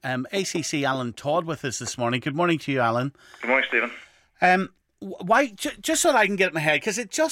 ACC Alan Todd with us this morning. Good morning to you, Alan. Good morning, Stephen. Why? Just so that I can get it in my head, because it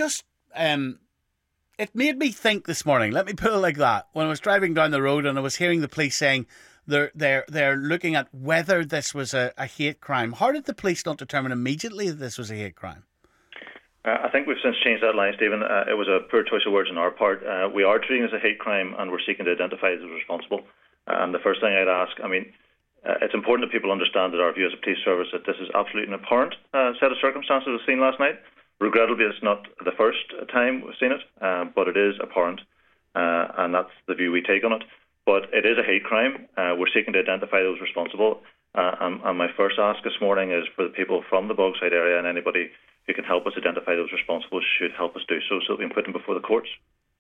made me think this morning. Let me put it like that. When I was driving down the road and I was hearing the police saying they're looking at whether this was a hate crime. How did the police not determine immediately that this was a hate crime? I think we've since changed that line, Stephen. It was a poor choice of words on our part. We are treating it as a hate crime and we're seeking to identify those responsible. And the first thing I'd ask, it's important that people understand that our view as a police service that this is absolutely an abhorrent set of circumstances we've seen last night. Regrettably, it's not the first time we've seen it, but it is abhorrent, and that's the view we take on it. But it is a hate crime. We're seeking to identify those responsible. And my first ask this morning is for the people from the Bogside area and anybody who can help us identify those responsible should help us do so that we can put them before the courts.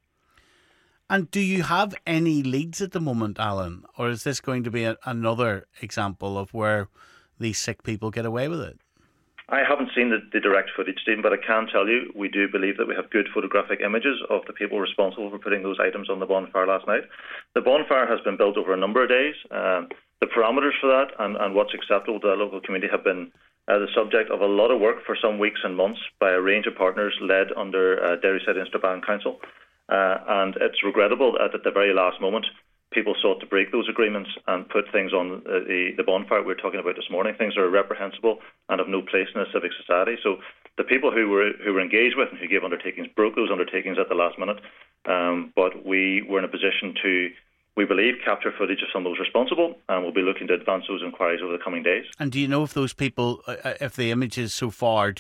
And do you have any leads at the moment, Alan? Or is this going to be another example of where these sick people get away with it? I haven't seen the direct footage, Stephen, but I can tell you we do believe that we have good photographic images of the people responsible for putting those items on the bonfire last night. The bonfire has been built over a number of days. The parameters for that and what's acceptable to the local community have been the subject of a lot of work for some weeks and months by a range of partners led under Derryside and Strabane Council. And it's regrettable that at the very last moment people sought to break those agreements and put things on the bonfire we were talking about this morning, things that are reprehensible and have no place in a civic society. So the people who were engaged with and who gave undertakings broke those undertakings at the last minute. But we were in a position to, we believe, capture footage of some of those responsible, and we'll be looking to advance those inquiries over the coming days. And do you know if those people, if the images so far,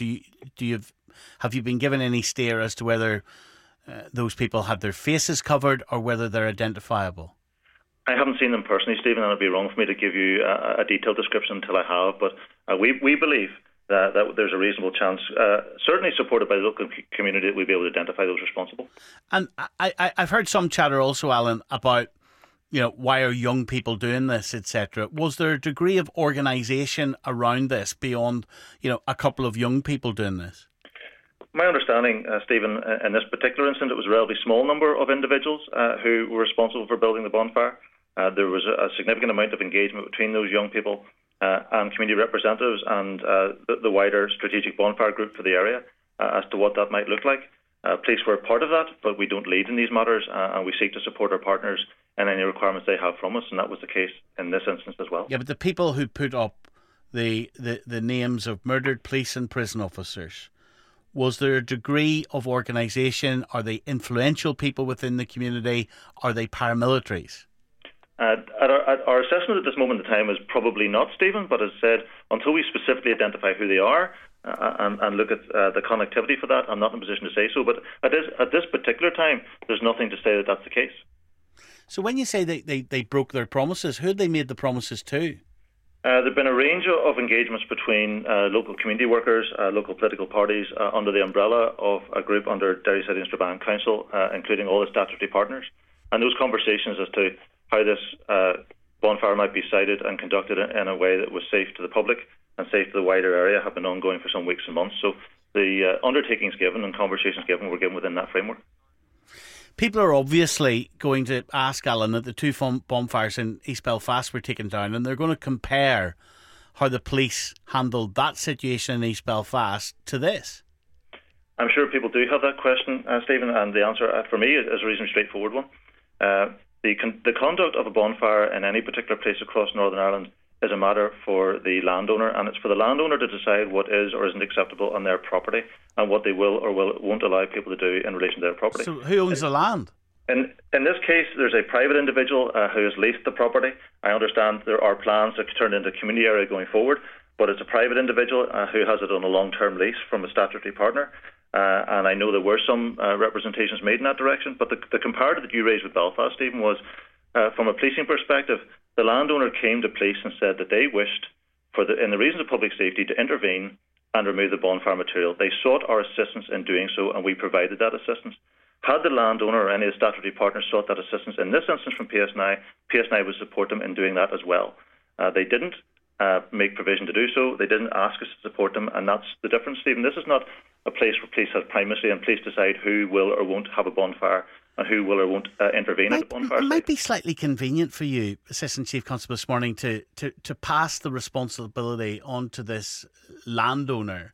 have you been given any steer as to whether those people had their faces covered or whether they're identifiable? I haven't seen them personally, Stephen, and it'd be wrong for me to give you a detailed description until I have. But we believe that there's a reasonable chance, certainly supported by the local community, that we'll be able to identify those responsible. And I've heard some chatter also, Alan, about why are young people doing this, etc. Was there a degree of organisation around this beyond a couple of young people doing this? My understanding, Stephen, in this particular incident, it was a relatively small number of individuals who were responsible for building the bonfire. There was a significant amount of engagement between those young people and community representatives and the wider strategic bonfire group for the area as to what that might look like. Police were part of that, but we don't lead in these matters, and we seek to support our partners in any requirements they have from us, and that was the case in this instance as well. Yeah, but the people who put up the names of murdered police and prison officers, was there a degree of organisation? Are they influential people within the community? Are they paramilitaries? Our assessment at this moment in time is probably not, Stephen, but as I said, until we specifically identify who they are and look at the connectivity for that, I'm not in a position to say so. But at this particular time, there's nothing to say that that's the case. So when you say they broke their promises, who had they made the promises to? There have been a range of engagements between local community workers, local political parties under the umbrella of a group under Derryside and Strabane Council, including all the statutory partners. And those conversations as to how this bonfire might be sited and conducted in a way that was safe to the public and safe to the wider area have been ongoing for some weeks and months. So the undertakings given and conversations given were given within that framework. People are obviously going to ask, Alan, that the two bonfires in East Belfast were taken down, and they're going to compare how the police handled that situation in East Belfast to this. I'm sure people do have that question, Stephen, and the answer for me is a reasonably straightforward one. The conduct of a bonfire in any particular place across Northern Ireland is a matter for the landowner, and it's for the landowner to decide what is or isn't acceptable on their property and what they will or won't allow people to do in relation to their property. So who owns the land? In this case, there's a private individual who has leased the property. I understand there are plans to turn it into a community area going forward, but it's a private individual who has it on a long-term lease from a statutory partner. And I know there were some representations made in that direction, but the comparative that you raised with Belfast, Stephen, was from a policing perspective, the landowner came to police and said that they wished, in the reasons of public safety, to intervene and remove the bonfire material. They sought our assistance in doing so, and we provided that assistance. Had the landowner or any of the statutory partners sought that assistance, in this instance from PSNI, PSNI would support them in doing that as well. They didn't make provision to do so. They didn't ask us to support them, and that's the difference, Stephen. This is not a place where police have primacy and police decide who will or won't have a bonfire and who will or won't intervene at the bonfire It site. might be slightly convenient for you, Assistant Chief Constable, this morning to pass the responsibility on to this landowner.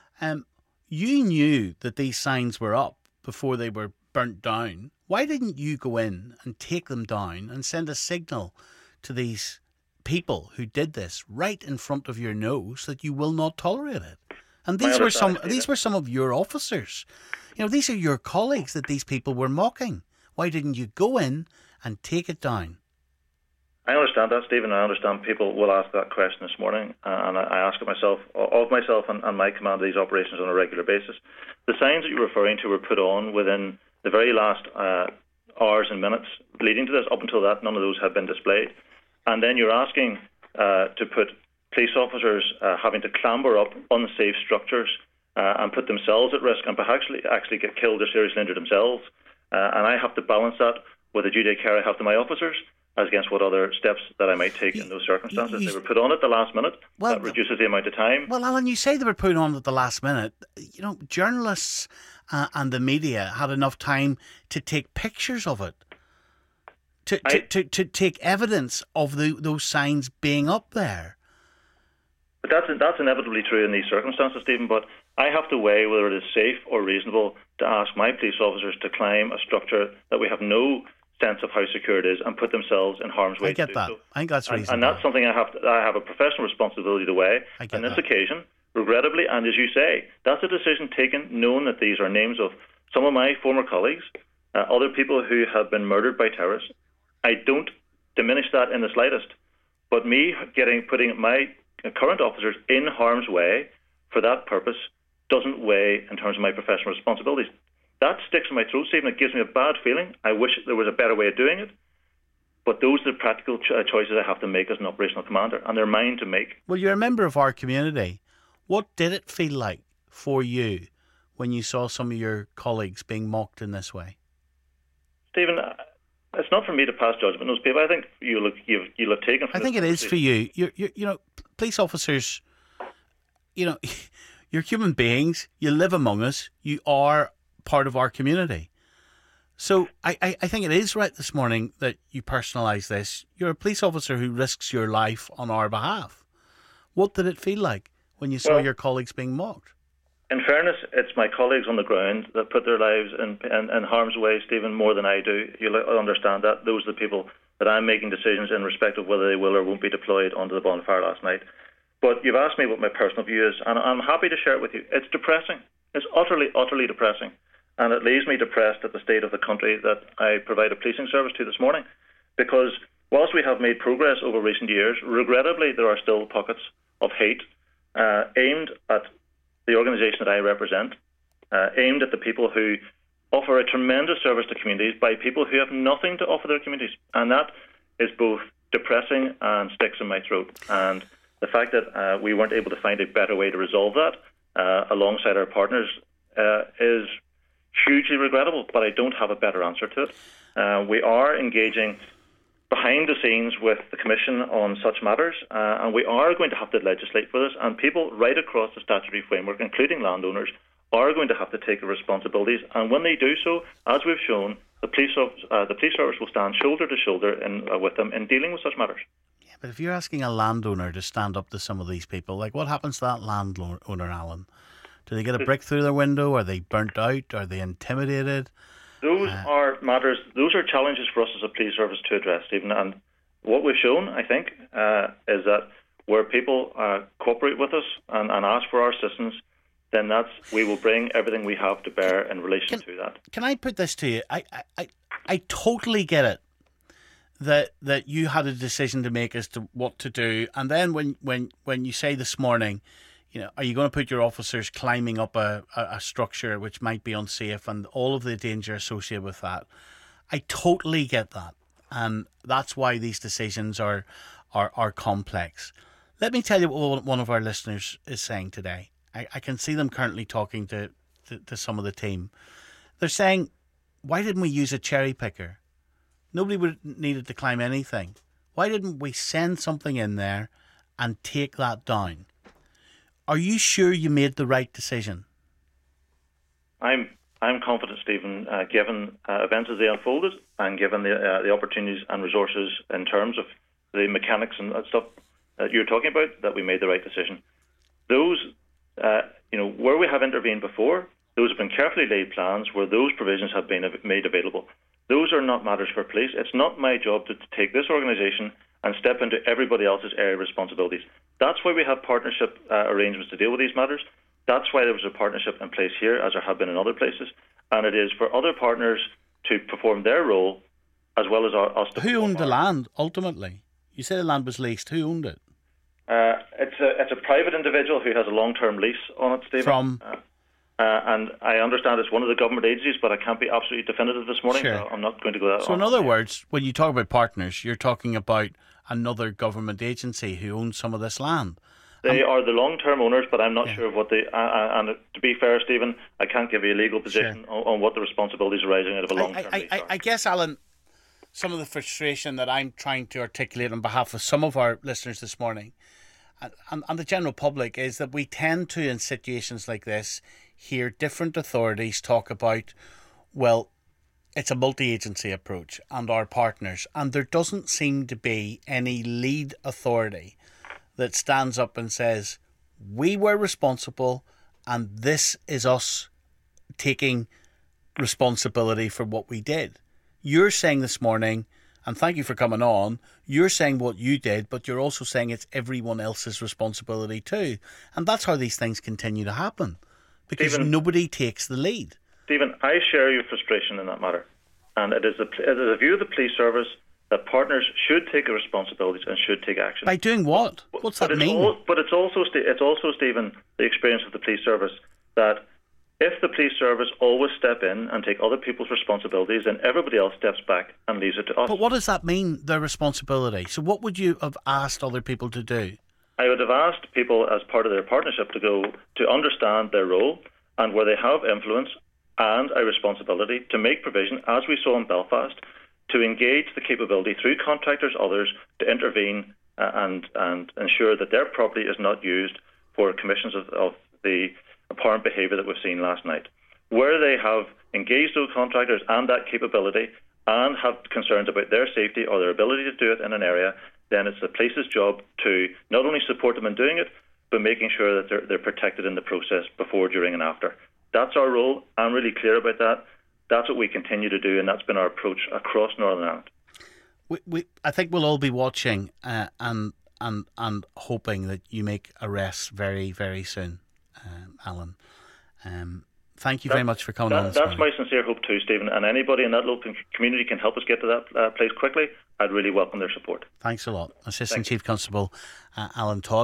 You knew that these signs were up before they were burnt down. Why didn't you go in and take them down and send a signal to these people who did this right in front of your nose that you will not tolerate it? And these were some of your officers. These are your colleagues that these people were mocking. Why didn't you go in and take it down? I understand that, Stephen. I understand people will ask that question this morning, and I ask it myself and my command of these operations on a regular basis. The signs that you're referring to were put on within the very last hours and minutes leading to this. Up until that, none of those had been displayed. And then you're asking to put police officers having to clamber up unsafe structures and put themselves at risk and perhaps actually get killed or seriously injured themselves. And I have to balance that with the duty of care I have to my officers as against what other steps that I might take in those circumstances. They were put on at the last minute. That reduces the amount of time. Well, Alan, you say they were put on at the last minute. Journalists and the media had enough time to take pictures of it, to take evidence of those signs being up there. But that's inevitably true in these circumstances, Stephen, but I have to weigh whether it is safe or reasonable to ask my police officers to climb a structure that we have no sense of how secure it is and put themselves in harm's way. I get that. So. I think that's reasonable. And that's something I have a professional responsibility to weigh. On this occasion, regrettably, and as you say, that's a decision taken knowing that these are names of some of my former colleagues, other people who have been murdered by terrorists. I don't diminish that in the slightest. But me putting my current officers in harm's way for that purpose doesn't weigh in terms of my professional responsibilities. That sticks in my throat, Stephen. It gives me a bad feeling. I wish there was a better way of doing it. But those are the practical choices I have to make as an operational commander, and they're mine to make. Well, you're a member of our community. What did it feel like for you when you saw some of your colleagues being mocked in this way? Stephen, it's not for me to pass judgment on those people. I think you'll have taken. I think it is for you. You police officers. You're human beings. You live among us. You are part of our community. So I think it is right this morning that you personalise this. You're a police officer who risks your life on our behalf. What did it feel like when you saw your colleagues being mocked? In fairness, it's my colleagues on the ground that put their lives in harm's way, Stephen, more than I do. You'll understand that. Those are the people that I'm making decisions in respect of whether they will or won't be deployed onto the bonfire last night. But you've asked me what my personal view is, and I'm happy to share it with you. It's depressing. It's utterly, utterly depressing. And it leaves me depressed at the state of the country that I provide a policing service to this morning. Because whilst we have made progress over recent years, regrettably there are still pockets of hate aimed at the organisation that I represent, aimed at the people who offer a tremendous service to communities by people who have nothing to offer their communities. And that is both depressing and sticks in my throat. And the fact that we weren't able to find a better way to resolve that alongside our partners is hugely regrettable, but I don't have a better answer to it. We are engaging behind the scenes with the Commission on such matters, and we are going to have to legislate for this, and people right across the statutory framework, including landowners, are going to have to take the responsibilities, and when they do so, as we've shown, the police service will stand shoulder to shoulder with them in dealing with such matters. Yeah, but if you're asking a landowner to stand up to some of these people, like what happens to that landowner, Alan? Do they get a brick through their window? Are they burnt out? Are they intimidated? Those are matters. Those are challenges for us as a police service to address, Stephen. And what we've shown, I think, is that where people cooperate with us and ask for our assistance, then we will bring everything we have to bear in relation to that. Can I put this to you? I totally get it that you had a decision to make as to what to do, and then when you say this morning, are you going to put your officers climbing up a structure which might be unsafe and all of the danger associated with that? I totally get that. And that's why these decisions are complex. Let me tell you what one of our listeners is saying today. I can see them currently talking to some of the team. They're saying, why didn't we use a cherry picker? Nobody would needed to climb anything. Why didn't we send something in there and take that down? Are you sure you made the right decision? I'm I'm confident, Stephen, given events as they unfolded and given the opportunities and resources in terms of the mechanics and stuff that you're talking about, that we made the right decision. Those, where we have intervened before, those have been carefully laid plans where those provisions have been made available. Those are not matters for police. It's not my job to take this organisation and step into everybody else's area of responsibilities. That's why we have partnership arrangements to deal with these matters. That's why there was a partnership in place here, as there have been in other places. And it is for other partners to perform their role, as well as us to. Who owned the land, ultimately? You said the land was leased. Who owned it? It's a private individual who has a long-term lease on it, Stephen. From? And I understand it's one of the government agencies, but I can't be absolutely definitive this morning, sure. So I'm not going to go that. So in other words, when you talk about partners, you're talking about another government agency who owns some of this land. They are the long-term owners, but I'm not sure of what they... and to be fair, Stephen, I can't give you a legal position on what the responsibilities arising out of a long-term lease are. I guess, Alan, some of the frustration that I'm trying to articulate on behalf of some of our listeners this morning and the general public is that we tend to, in situations like this, hear different authorities talk about, well, it's a multi-agency approach and our partners, and there doesn't seem to be any lead authority that stands up and says, we were responsible and this is us taking responsibility for what we did. You're saying this morning, and thank you for coming on, you're saying what you did, but you're also saying it's everyone else's responsibility too. And that's how these things continue to happen, because Stephen, nobody takes the lead. Stephen, I share your frustration in that matter. And it is a view of the police service that partners should take responsibilities and should take action. By doing what? What's that mean? But it's also, Stephen, the experience of the police service that if the police service always step in and take other people's responsibilities, then everybody else steps back and leaves it to us. But what does that mean, their responsibility? So what would you have asked other people to do? I would have asked people, as part of their partnership, to understand their role and where they have influence and a responsibility to make provision, as we saw in Belfast, to engage the capability through contractors, others, to intervene and ensure that their property is not used for commissions of the apparent behaviour that we've seen last night. Where they have engaged those contractors and that capability and have concerns about their safety or their ability to do it in an area, then it's the police's job to not only support them in doing it, but making sure that they're protected in the process before, during and after. That's our role. I'm really clear about that. That's what we continue to do, and that's been our approach across Northern Ireland. I think we'll all be watching and hoping that you make arrests very, very soon, Alan. Thank you very much for coming on this morning. That's my sincere hope too, Stephen. And anybody in that local community can help us get to that place quickly. I'd really welcome their support. Thanks a lot. Assistant Chief Constable Alan Todd.